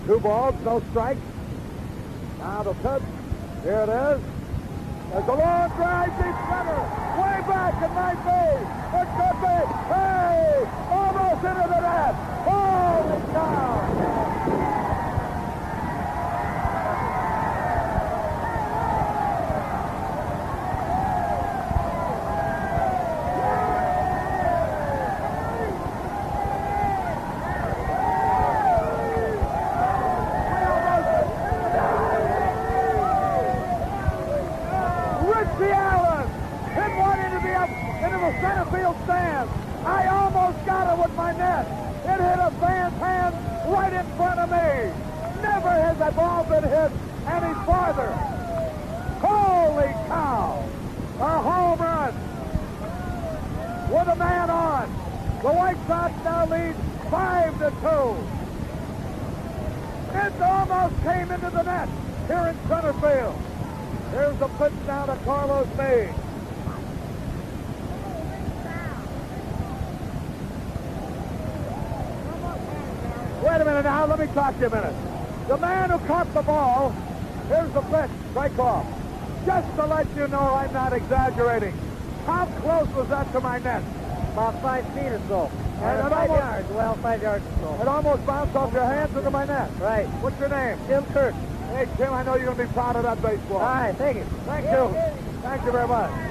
2 balls, no strikes. Now the pitch. Here it is. There's a long drive deep center. Way back, it might be. It could be. Hey! Almost into the net. Holy cow! Center field stand. I almost got it with my net. It hit a fan's hand right in front of me. Never has a ball been hit any farther. Holy cow! A home run with a man on. The White Sox now lead 5-2. It almost came into the net here in center field. Here's the pitch now to Carlos Meade. Wait a minute now, let me talk to you a minute. The man who caught the ball, here's the pitch, strike off. Just to let you know I'm not exaggerating. How close was that to my net? About 5 feet or so. And 5 yards, well, 5 yards or so. It almost bounced off your hands into my net. Right. What's your name? Tim Kirk. Hey, Tim, I know you're going to be proud of that baseball. All right, thank you. Thank you. Thank you very much.